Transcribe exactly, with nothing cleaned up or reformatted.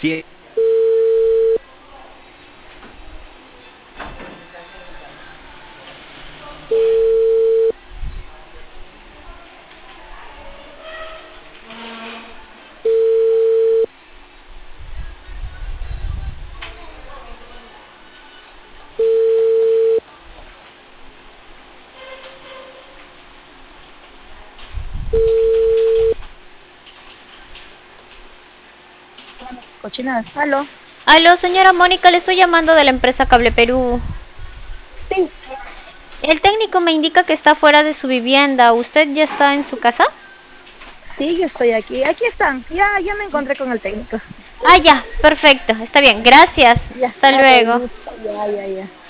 Sí. Cochinadas. ¿Aló? Aló, señora Mónica, le estoy llamando de la empresa Cable Perú. Sí, El técnico me indica que está fuera de su vivienda. ¿Usted ya está en su casa? sí, yo estoy aquí. Aquí están. Ya, ya me encontré con el técnico. Ah, ya, perfecto, está bien, gracias. Ya, Hasta ok, luego. listo. Ya, ya, ya.